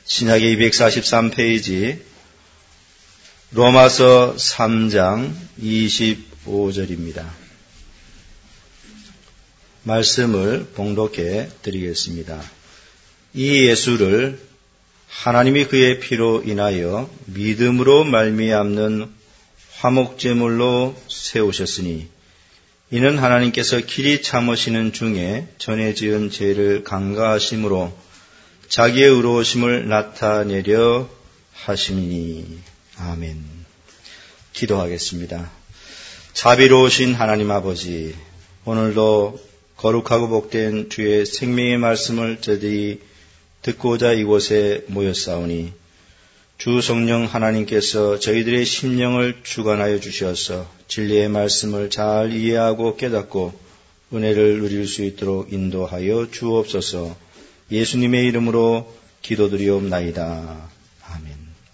신약의 243페이지 로마서 3장 25절입니다. 말씀을 봉독해 드리겠습니다. 이 예수를 하나님이 그의 피로 인하여 믿음으로 말미암는 화목제물로 세우셨으니 이는 하나님께서 길이 참으시는 중에 전에 지은 죄를 강가하심으로 자기의 의로우심을 나타내려 하심이니. 아멘. 기도하겠습니다. 자비로우신 하나님 아버지, 오늘도 거룩하고 복된 주의 생명의 말씀을 저희들이 듣고자 이곳에 모였사오니 주 성령 하나님께서 저희들의 심령을 주관하여 주셔서 진리의 말씀을 잘 이해하고 깨닫고 은혜를 누릴 수 있도록 인도하여 주옵소서. 예수님의 이름으로 기도드리옵나이다. 아멘.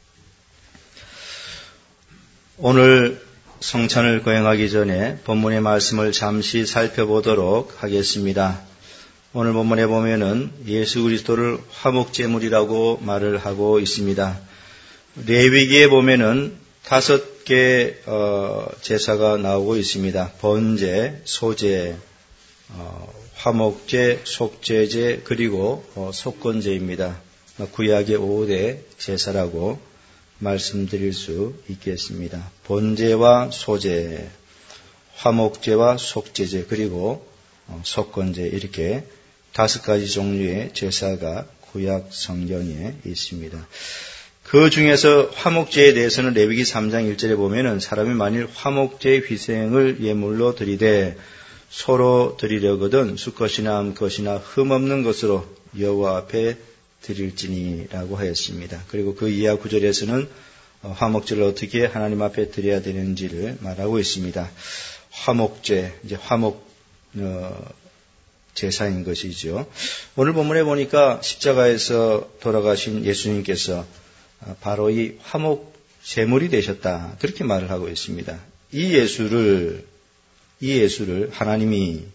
오늘 성찬을 거행하기 전에 본문의 말씀을 잠시 살펴보도록 하겠습니다. 오늘 본문에 보면은 예수 그리스도를 화목제물이라고 말을 하고 있습니다. 레위기에 보면은 5개 제사가 나오고 있습니다. 번제, 소제, 화목제, 속죄제, 그리고 속건제입니다. 구약의 5대 제사라고 말씀드릴 수 있겠습니다. 번제와 소제, 화목제와 속죄제, 그리고 속건제, 이렇게 5가지 종류의 제사가 구약 성경에 있습니다. 그 중에서 화목제에 대해서는 레위기 3장 1절에 보면은 사람이 만일 화목제의 희생을 예물로 드리되 서로 드리려거든 수컷이나 암컷이나 흠없는 것으로 여호와 앞에 드릴지니라고 하였습니다. 그리고 그 이하 구절에서는 화목제를 어떻게 하나님 앞에 드려야 되는지를 말하고 있습니다. 화목제, 이제 화목 제사인 것이죠. 오늘 본문에 보니까 십자가에서 돌아가신 예수님께서 바로 이 화목 제물이 되셨다, 그렇게 말을 하고 있습니다. 이 예수를 하나님이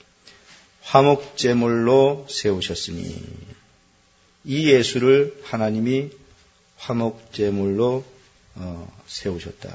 화목제물로 세우셨으니, 이 예수를 하나님이 화목제물로 세우셨다.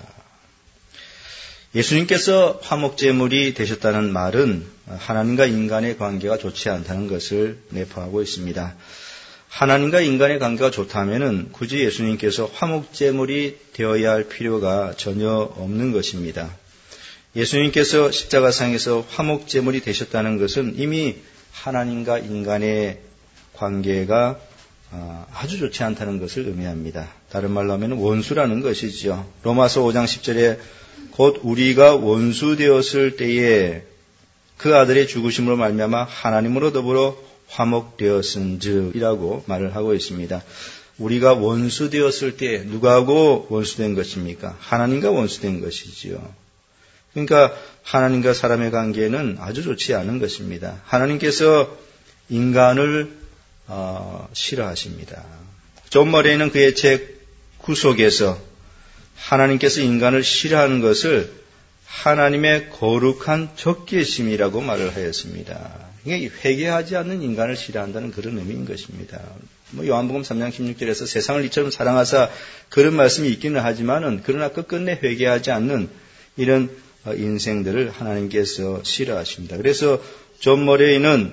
예수님께서 화목제물이 되셨다는 말은 하나님과 인간의 관계가 좋지 않다는 것을 내포하고 있습니다. 하나님과 인간의 관계가 좋다면은 굳이 예수님께서 화목제물이 되어야 할 필요가 전혀 없는 것입니다. 예수님께서 십자가상에서 화목제물이 되셨다는 것은 이미 하나님과 인간의 관계가 아주 좋지 않다는 것을 의미합니다. 다른 말로 하면 원수라는 것이죠. 로마서 5장 10절에 곧 우리가 원수 되었을 때에 그 아들의 죽으심으로 말미암아 하나님으로 더불어 화목되었은즉이라고 말을 하고 있습니다. 우리가 원수 되었을 때 누구하고 원수된 것입니까? 하나님과 원수된 것이지요. 그러니까 하나님과 사람의 관계는 아주 좋지 않은 것입니다. 하나님께서 인간을 싫어하십니다. 존 머레이는 그의 책 구속에서 하나님께서 인간을 싫어하는 것을 하나님의 거룩한 적개심이라고 말을 하였습니다. 이게 회개하지 않는 인간을 싫어한다는 그런 의미인 것입니다. 요한복음 3장 16절에서 세상을 이처럼 사랑하사 그런 말씀이 있기는 하지만은 그러나 끝끝내 회개하지 않는 이런 인생들을 하나님께서 싫어하십니다. 그래서 존 머레이는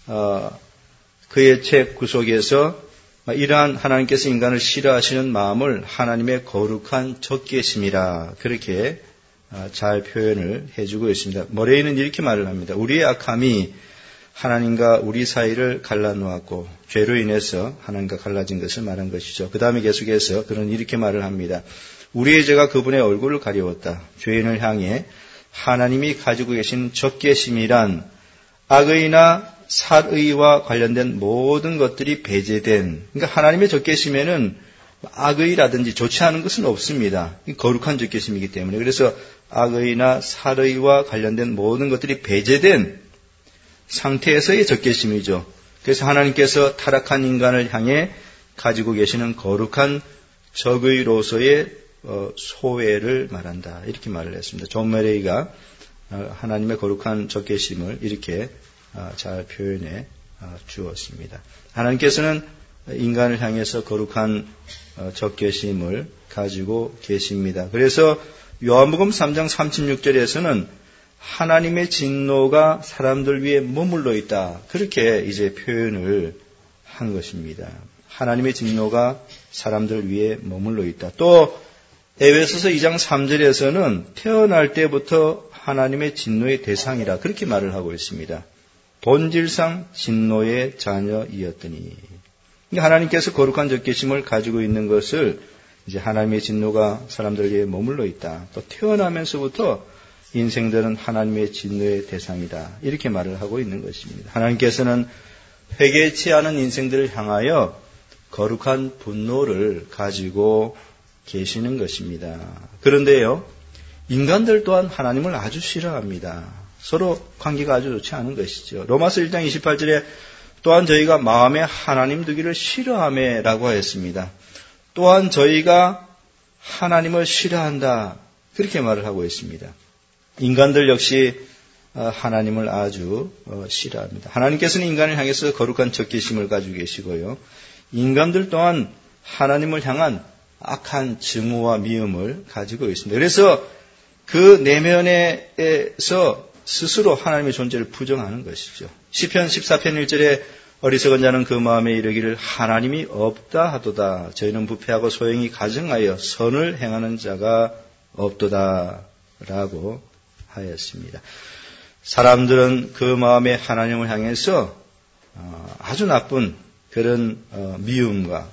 그의 책 구속에서 이러한 하나님께서 인간을 싫어하시는 마음을 하나님의 거룩한 적개심이라 그렇게 잘 표현을 해주고 있습니다. 머레이는 이렇게 말을 합니다. 우리의 악함이 하나님과 우리 사이를 갈라놓았고 죄로 인해서 하나님과 갈라진 것을 말한 것이죠. 그 다음에 계속해서 그는 이렇게 말을 합니다. 우리의 죄가 그분의 얼굴을 가리웠다. 죄인을 향해 하나님이 가지고 계신 적개심이란 악의나 살의와 관련된 모든 것들이 배제된, 그러니까 하나님의 적개심에는 악의라든지 좋지 않은 것은 없습니다. 거룩한 적개심이기 때문에. 그래서 악의나 살의와 관련된 모든 것들이 배제된 상태에서의 적개심이죠. 그래서 하나님께서 타락한 인간을 향해 가지고 계시는 거룩한 적의로서의 소외를 말한다, 이렇게 말을 했습니다. 존 머레이가 하나님의 거룩한 적개심을 이렇게 잘 표현해 주었습니다. 하나님께서는 인간을 향해서 거룩한 적개심을 가지고 계십니다. 그래서 요한복음 3장 36절에서는 하나님의 진노가 사람들 위에 머물러 있다. 그렇게 이제 표현을 한 것입니다. 하나님의 진노가 사람들 위에 머물러 있다. 또 에베소서 2장 3절에서는 태어날 때부터 하나님의 진노의 대상이라 그렇게 말을 하고 있습니다. 본질상 진노의 자녀이었더니 하나님께서 거룩한 적개심을 가지고 있는 것을 이제 하나님의 진노가 사람들 위에 머물러 있다. 또 태어나면서부터 인생들은 하나님의 진노의 대상이다. 이렇게 말을 하고 있는 것입니다. 하나님께서는 회개치 않은 인생들을 향하여 거룩한 분노를 가지고 계시는 것입니다. 그런데요, 인간들 또한 하나님을 아주 싫어합니다. 서로 관계가 아주 좋지 않은 것이죠. 로마서 1장 28절에 또한 저희가 마음에 하나님 두기를 싫어하매라고 했습니다. 또한 저희가 하나님을 싫어한다. 그렇게 말을 하고 있습니다. 인간들 역시 하나님을 아주 싫어합니다. 하나님께서는 인간을 향해서 거룩한 적개심을 가지고 계시고요. 인간들 또한 하나님을 향한 악한 증오와 미움을 가지고 있습니다. 그래서 그 내면에서 스스로 하나님의 존재를 부정하는 것이죠. 시편 14편 1절에 어리석은 자는 그 마음에 이르기를 하나님이 없다 하도다. 저희는 부패하고 소행이 가증하여 선을 행하는 자가 없도다 라고 하였습니다. 사람들은 그 마음에 하나님을 향해서 아주 나쁜 그런 미움과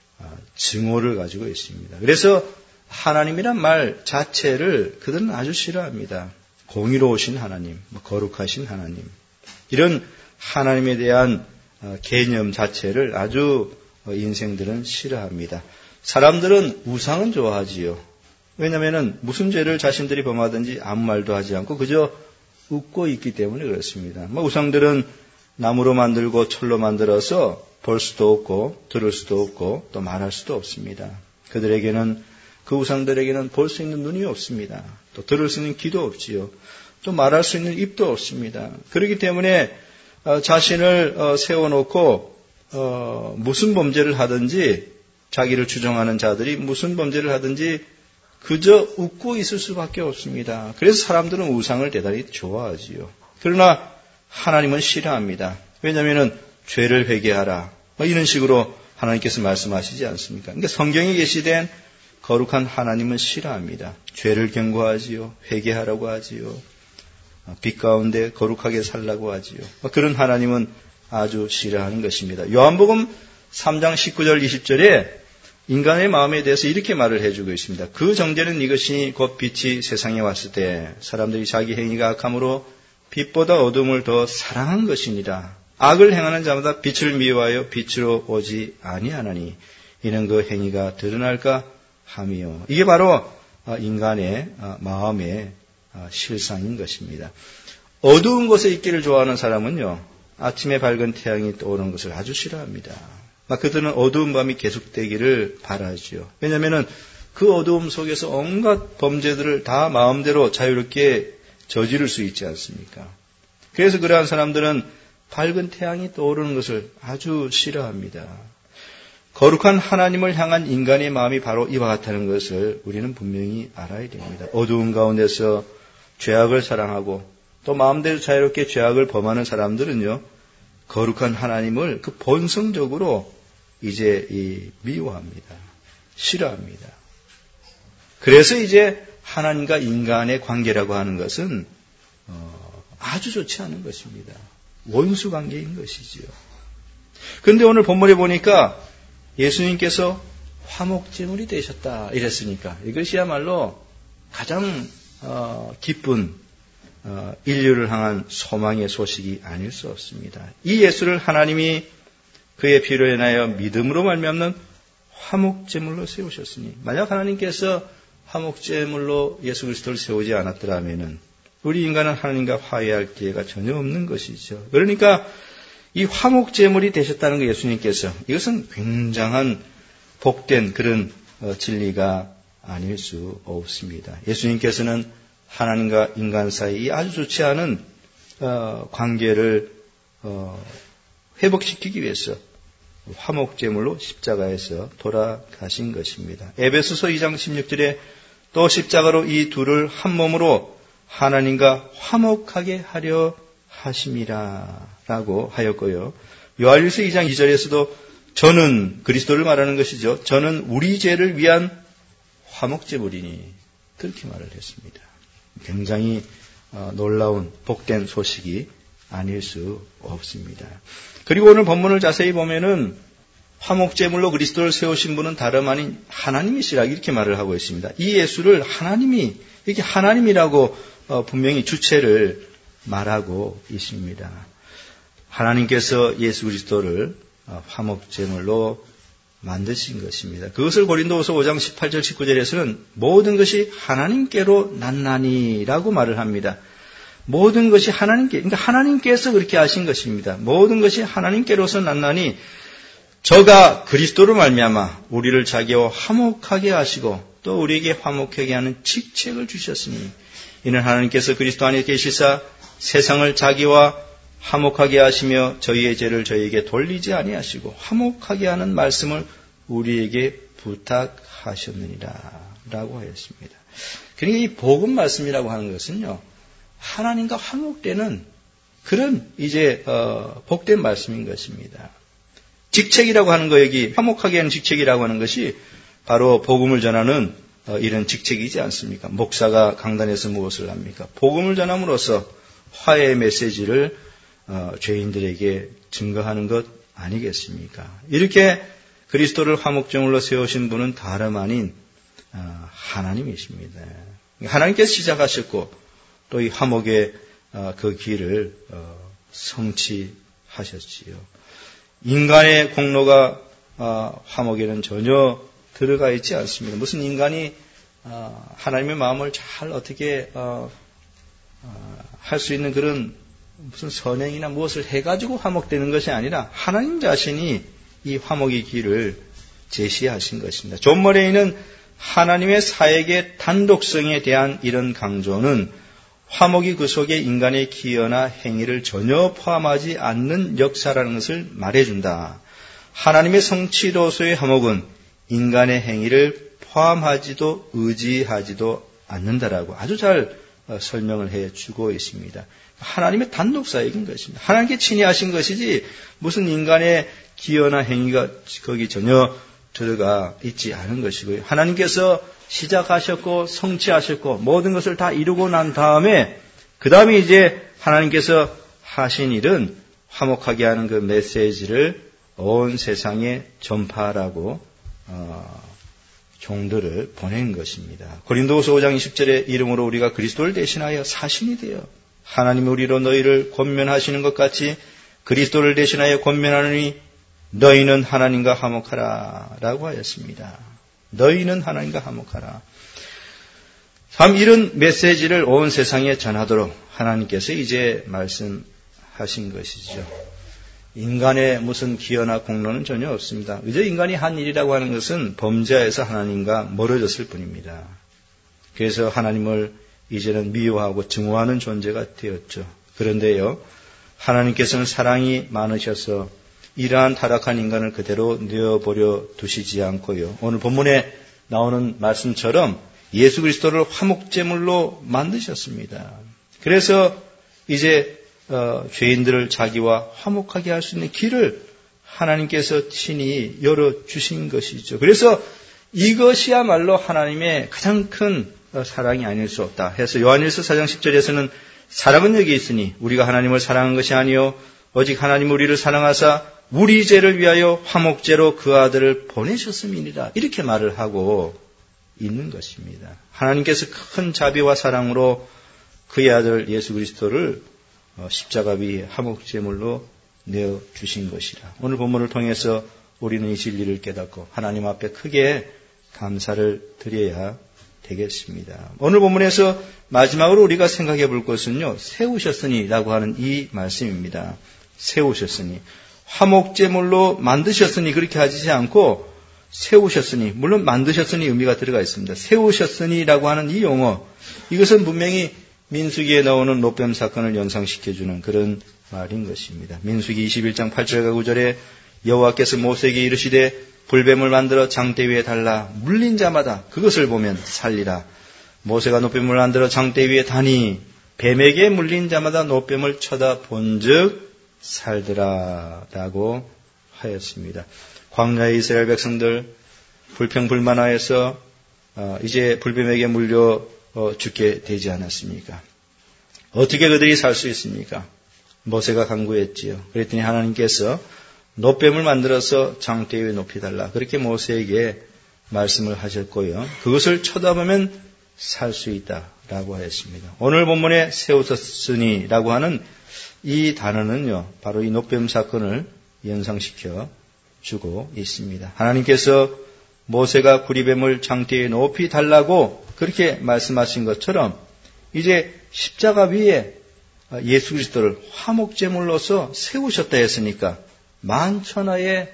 증오를 가지고 있습니다. 그래서 하나님이란 말 자체를 그들은 아주 싫어합니다. 공의로우신 하나님, 거룩하신 하나님, 이런 하나님에 대한 개념 자체를 아주 인생들은 싫어합니다. 사람들은 우상은 좋아하지요. 왜냐하면 무슨 죄를 자신들이 범하든지 아무 말도 하지 않고 그저 웃고 있기 때문에 그렇습니다. 우상들은 나무로 만들고 철로 만들어서 볼 수도 없고 들을 수도 없고 또 말할 수도 없습니다. 그들에게는 그 우상들에게는 볼 수 있는 눈이 없습니다. 또 들을 수 있는 귀도 없지요. 또 말할 수 있는 입도 없습니다. 그렇기 때문에 자신을 세워놓고 무슨 범죄를 하든지 자기를 주장하는 자들이 무슨 범죄를 하든지 그저 웃고 있을 수밖에 없습니다. 그래서 사람들은 우상을 대단히 좋아하지요. 그러나 하나님은 싫어합니다. 왜냐하면 죄를 회개하라. 이런 식으로 하나님께서 말씀하시지 않습니까? 그러니까 성경에 계시된 거룩한 하나님은 싫어합니다. 죄를 경고하지요. 회개하라고 하지요. 빛 가운데 거룩하게 살라고 하지요. 그런 하나님은 아주 싫어하는 것입니다. 요한복음 3장 19절 20절에 인간의 마음에 대해서 이렇게 말을 해주고 있습니다. 그 정죄는 이것이 곧 빛이 세상에 왔을 때 사람들이 자기 행위가 악함으로 빛보다 어둠을 더 사랑한 것이니라. 악을 행하는 자마다 빛을 미워하여 빛으로 오지 아니하나니 이는 그 행위가 드러날까 함이요. 이게 바로 인간의 마음의 실상인 것입니다. 어두운 곳에 있기를 좋아하는 사람은요, 아침에 밝은 태양이 떠오르는 것을 아주 싫어합니다. 그들은 어두운 밤이 계속되기를 바라죠. 왜냐하면 그 어두움 속에서 온갖 범죄들을 다 마음대로 자유롭게 저지를 수 있지 않습니까? 그래서 그러한 사람들은 밝은 태양이 떠오르는 것을 아주 싫어합니다. 거룩한 하나님을 향한 인간의 마음이 바로 이와 같다는 것을 우리는 분명히 알아야 됩니다. 어두운 가운데서 죄악을 사랑하고 또 마음대로 자유롭게 죄악을 범하는 사람들은요, 거룩한 하나님을 그 본성적으로 이제 미워합니다. 싫어합니다. 그래서 이제 하나님과 인간의 관계라고 하는 것은 아주 좋지 않은 것입니다. 원수 관계인 것이지요. 그런데 오늘 본문에 보니까 예수님께서 화목제물이 되셨다 이랬으니까 이것이야말로 가장 기쁜 인류를 향한 소망의 소식이 아닐 수 없습니다. 이 예수를 하나님이 그의 피로 인하여 믿음으로 말미암는 화목제물로 세우셨으니, 만약 하나님께서 화목제물로 예수 그리스도를 세우지 않았더라면 우리 인간은 하나님과 화해할 기회가 전혀 없는 것이죠. 그러니까 이 화목제물이 되셨다는 거 예수님께서, 이것은 굉장한 복된 그런 진리가 아닐 수 없습니다. 예수님께서는 하나님과 인간 사이 아주 좋지 않은 관계를 회복시키기 위해서 화목제물로 십자가에서 돌아가신 것입니다. 에베소서 2장 16절에 또 십자가로 이 둘을 한 몸으로 하나님과 화목하게 하려 하심이라 라고 하였고요. 요한일서 2장 2절에서도 저는 그리스도를 말하는 것이죠. 저는 우리 죄를 위한 화목제물이니 그렇게 말을 했습니다. 굉장히 놀라운 복된 소식이 아닐 수 없습니다. 그리고 오늘 본문을 자세히 보면은 화목제물로 그리스도를 세우신 분은 다름 아닌 하나님이시라 이렇게 말을 하고 있습니다. 이 예수를 하나님이 이렇게 하나님이라고 분명히 주체를 말하고 있습니다. 하나님께서 예수 그리스도를 화목제물로 만드신 것입니다. 그것을 고린도후서 5장 18절 19절에서는 모든 것이 하나님께로 났나니라고 말을 합니다. 모든 것이 하나님께, 그러니까 하나님께서 그렇게 하신 것입니다. 모든 것이 하나님께로서 났나니 저가 그리스도로 말미암아 우리를 자기와 화목하게 하시고 또 우리에게 화목하게 하는 직책을 주셨으니 이는 하나님께서 그리스도 안에 계시사 세상을 자기와 화목하게 하시며 저희의 죄를 저희에게 돌리지 아니하시고 화목하게 하는 말씀을 우리에게 부탁하셨느니라 라고 하였습니다. 그러니까 이 복음 말씀이라고 하는 것은요, 하나님과 화목되는 그런 이제 복된 말씀인 것입니다. 직책이라고 하는 거, 여기 화목하게 하는 직책이라고 하는 것이 바로 복음을 전하는 이런 직책이지 않습니까? 목사가 강단에서 무엇을 합니까? 복음을 전함으로써 화해의 메시지를 죄인들에게 증거하는 것 아니겠습니까? 이렇게 그리스도를 화목제물로 세우신 분은 다름 아닌 하나님이십니다. 하나님께서 시작하셨고 또 이 화목의 그 길을 성취하셨지요. 인간의 공로가 화목에는 전혀 들어가 있지 않습니다. 무슨 인간이 하나님의 마음을 잘 어떻게 할 수 있는 그런 무슨 선행이나 무엇을 해가지고 화목되는 것이 아니라 하나님 자신이 이 화목의 길을 제시하신 것입니다. 존 머레이는 하나님의 사역의 단독성에 대한 이런 강조는 화목이 그 속에 인간의 기여나 행위를 전혀 포함하지 않는 역사라는 것을 말해준다. 하나님의 성취로서의 화목은 인간의 행위를 포함하지도 의지하지도 않는다라고 아주 잘 설명을 해주고 있습니다. 하나님의 단독 사역인 것입니다. 하나님께 친히 하신 것이지 무슨 인간의 기여나 행위가 거기 전혀 들어가 있지 않은 것이고요. 하나님께서 시작하셨고 성취하셨고 모든 것을 다 이루고 난 다음에 그 다음에 이제 하나님께서 하신 일은 화목하게 하는 그 메시지를 온 세상에 전파하라고 종들을 보낸 것입니다. 고린도후서 5장 20절에 이름으로 우리가 그리스도를 대신하여 사신이 되어 하나님이 우리로 너희를 권면하시는 것 같이 그리스도를 대신하여 권면하느니 너희는 하나님과 화목하라 라고 하였습니다. 너희는 하나님과 화목하라. 참 이런 메시지를 온 세상에 전하도록 하나님께서 이제 말씀하신 것이죠. 인간의 무슨 기여나 공로는 전혀 없습니다. 이제 인간이 한 일이라고 하는 것은 범죄에서 하나님과 멀어졌을 뿐입니다. 그래서 하나님을 이제는 미워하고 증오하는 존재가 되었죠. 그런데요, 하나님께서는 사랑이 많으셔서 이러한 타락한 인간을 그대로 내어버려 두시지 않고요. 오늘 본문에 나오는 말씀처럼 예수 그리스도를 화목제물로 만드셨습니다. 그래서 이제 죄인들을 자기와 화목하게 할 수 있는 길을 하나님께서 친히 열어주신 것이죠. 그래서 이것이야말로 하나님의 가장 큰 사랑이 아닐 수 없다 해서 요한일서 4장 10절에서는 사랑은 여기 있으니 우리가 하나님을 사랑한 것이 아니요 오직 하나님 우리를 사랑하사 우리 죄를 위하여 화목제로 그 아들을 보내셨음이니라 이렇게 말을 하고 있는 것입니다. 하나님께서 큰 자비와 사랑으로 그의 아들 예수 그리스도를 십자가 위에 화목제물로 내어주신 것이라. 오늘 본문을 통해서 우리는 이 진리를 깨닫고 하나님 앞에 크게 감사를 드려야 되겠습니다. 오늘 본문에서 마지막으로 우리가 생각해 볼 것은요, 세우셨으니 라고 하는 이 말씀입니다. 세우셨으니. 화목제물로 만드셨으니 그렇게 하지 않고 세우셨으니, 물론 만드셨으니 의미가 들어가 있습니다. 세우셨으니라고 하는 이 용어, 이것은 분명히 민수기에 나오는 롯뱀 사건을 연상시켜주는 그런 말인 것입니다. 민수기 21장 8절과 9절에 여호와께서 모세에게 이르시되 불뱀을 만들어 장대 위에 달라 물린 자마다 그것을 보면 살리라. 모세가 노뱀을 만들어 장대 위에 다니 뱀에게 물린 자마다 노뱀을 쳐다본즉 살더라 라고 하였습니다. 광야의 이스라엘 백성들 불평불만하여서 이제 불뱀에게 물려 죽게 되지 않았습니까? 어떻게 그들이 살 수 있습니까? 모세가 간구했지요. 그랬더니 하나님께서 노뱀을 만들어서 장대 위에 높이달라. 그렇게 모세에게 말씀을 하셨고요. 그것을 쳐다보면 살 수 있다라고 하였습니다. 오늘 본문에 세우셨으니라고 하는 이 단어는요, 바로 이 노뱀 사건을 연상시켜 주고 있습니다. 하나님께서 모세가 구리뱀을 장대 위에 높이 달라고 그렇게 말씀하신 것처럼 이제 십자가 위에 예수 그리스도를 화목제물로서 세우셨다 했으니까 만천하에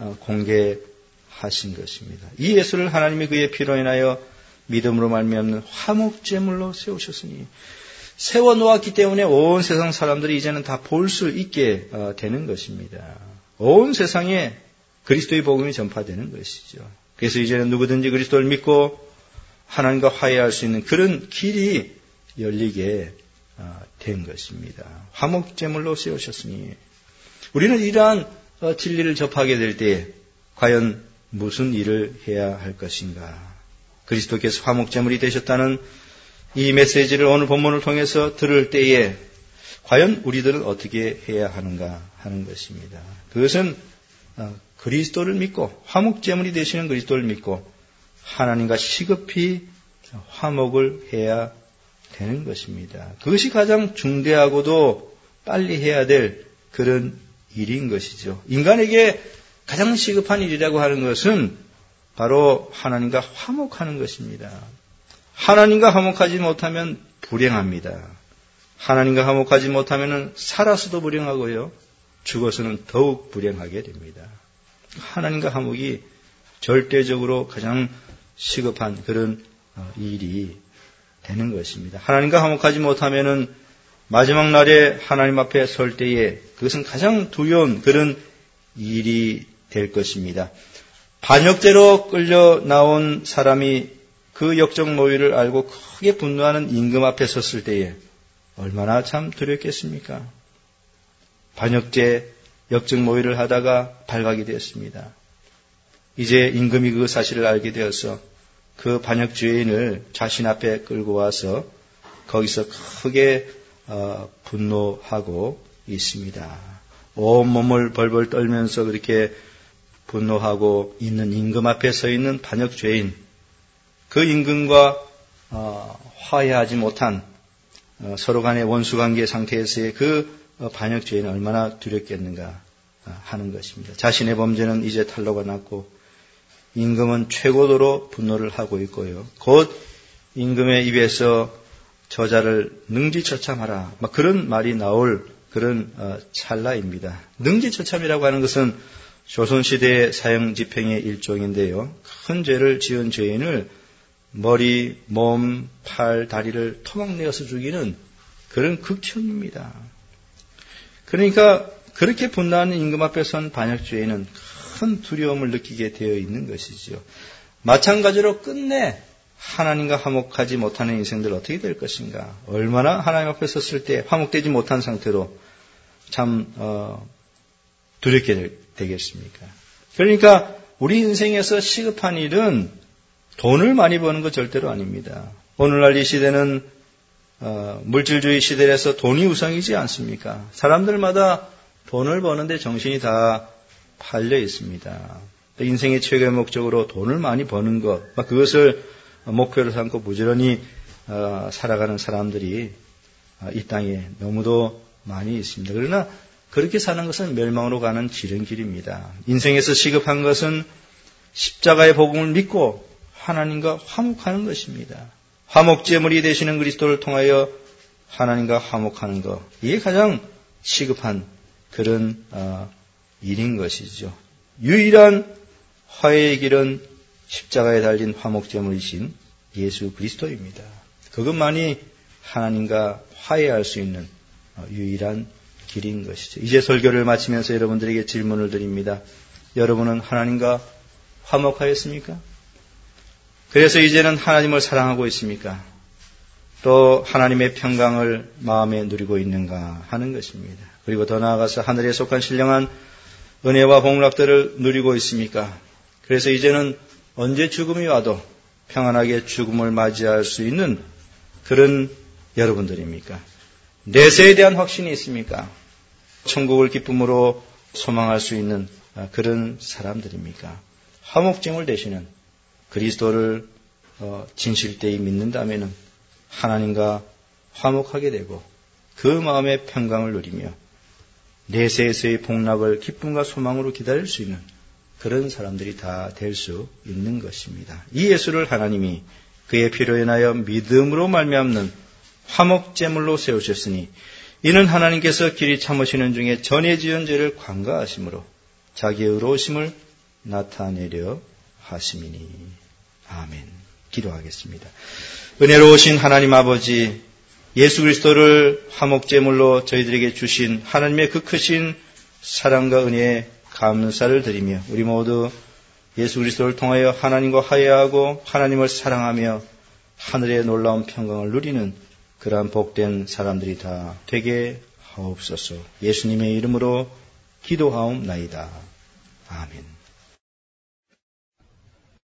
공개하신 것입니다. 이 예수를 하나님이 그의 피로 인하여 믿음으로 말미암는 화목제물로 세우셨으니 세워놓았기 때문에 온 세상 사람들이 이제는 다 볼 수 있게 되는 것입니다. 온 세상에 그리스도의 복음이 전파되는 것이죠. 그래서 이제는 누구든지 그리스도를 믿고 하나님과 화해할 수 있는 그런 길이 열리게 된 것입니다. 화목제물로 세우셨으니 우리는 이러한 진리를 접하게 될 때 과연 무슨 일을 해야 할 것인가? 그리스도께서 화목제물이 되셨다는 이 메시지를 오늘 본문을 통해서 들을 때에 과연 우리들은 어떻게 해야 하는가 하는 것입니다. 그것은 그리스도를 믿고 화목제물이 되시는 그리스도를 믿고 하나님과 시급히 화목을 해야 되는 것입니다. 그것이 가장 중대하고도 빨리 해야 될 그런 일인 것이죠. 인간에게 가장 시급한 일이라고 하는 것은 바로 하나님과 화목하는 것입니다. 하나님과 화목하지 못하면 불행합니다. 하나님과 화목하지 못하면 살아서도 불행하고요. 죽어서는 더욱 불행하게 됩니다. 하나님과 화목이 절대적으로 가장 시급한 그런 일이 되는 것입니다. 하나님과 화목하지 못하면 마지막 날에 하나님 앞에 설 때에 그것은 가장 두려운 그런 일이 될 것입니다. 반역죄로 끌려 나온 사람이 그 역적 모의를 알고 크게 분노하는 임금 앞에 섰을 때에 얼마나 참 두렵겠습니까? 반역죄, 역적 모의를 하다가 발각이 되었습니다. 이제 임금이 그 사실을 알게 되어서 그 반역 죄인을 자신 앞에 끌고 와서 거기서 크게 분노하고 있습니다. 온몸을 벌벌 떨면서 그렇게 분노하고 있는 임금 앞에 서 있는 반역 죄인, 그 임금과 화해하지 못한 서로 간의 원수관계 상태에서의 그 반역 죄인은 얼마나 두렵겠는가 하는 것입니다. 자신의 범죄는 이제 탄로가 났고 임금은 최고도로 분노를 하고 있고요. 곧 임금의 입에서 저자를 능지처참하라, 그런 말이 나올 그런 찰나입니다. 능지처참이라고 하는 것은 조선시대의 사형집행의 일종인데요. 큰 죄를 지은 죄인을 머리, 몸, 팔, 다리를 토막내어서 죽이는 그런 극형입니다. 그러니까 그렇게 분노하는 임금 앞에 선 반역죄인은 큰 두려움을 느끼게 되어 있는 것이죠. 마찬가지로 끝내 하나님과 화목하지 못하는 인생들 어떻게 될 것인가? 얼마나 하나님 앞에 섰을 때 화목되지 못한 상태로 참 두렵게 되겠습니까? 그러니까 우리 인생에서 시급한 일은 돈을 많이 버는 것 절대로 아닙니다. 오늘날 이 시대는 물질주의 시대라서 돈이 우상이지 않습니까? 사람들마다 돈을 버는데 정신이 다 팔려 있습니다. 인생의 최고의 목적으로 돈을 많이 버는 것, 그것을 목표로 삼고 부지런히 살아가는 사람들이 이 땅에 너무도 많이 있습니다. 그러나 그렇게 사는 것은 멸망으로 가는 지름길입니다. 인생에서 시급한 것은 십자가의 복음을 믿고 하나님과 화목하는 것입니다. 화목제물이 되시는 그리스도를 통하여 하나님과 화목하는 것, 이게 가장 시급한 그런 일인 것이죠. 유일한 화해의 길은 십자가에 달린 화목제물이신 예수 그리스도입니다. 그것만이 하나님과 화해할 수 있는 유일한 길인 것이죠. 이제 설교를 마치면서 여러분들에게 질문을 드립니다. 여러분은 하나님과 화목하였습니까? 그래서 이제는 하나님을 사랑하고 있습니까? 또 하나님의 평강을 마음에 누리고 있는가 하는 것입니다. 그리고 더 나아가서 하늘에 속한 신령한 은혜와 복락들을 누리고 있습니까? 그래서 이제는 언제 죽음이 와도 평안하게 죽음을 맞이할 수 있는 그런 여러분들입니까? 내세에 대한 확신이 있습니까? 천국을 기쁨으로 소망할 수 있는 그런 사람들입니까? 화목제물 되시는 그리스도를 진실되이 믿는다면 하나님과 화목하게 되고 그 마음의 평강을 누리며 내세에서의 복락을 기쁨과 소망으로 기다릴 수 있는 그런 사람들이 다 될 수 있는 것입니다. 이 예수를 하나님이 그의 피로 인하여 믿음으로 말미암는 화목제물로 세우셨으니 이는 하나님께서 길이 참으시는 중에 전에 지은 죄를 관가하심으로 자기의 의로우심을 나타내려 하심이니. 아멘. 기도하겠습니다. 은혜로우신 하나님 아버지, 예수 그리스도를 화목제물로 저희들에게 주신 하나님의 그 크신 사랑과 은혜에 감사를 드리며 우리 모두 예수 그리스도를 통하여 하나님과 화해하고 하나님을 사랑하며 하늘의 놀라운 평강을 누리는 그러한 복된 사람들이 다 되게 하옵소서. 예수님의 이름으로 기도하옵나이다. 아멘.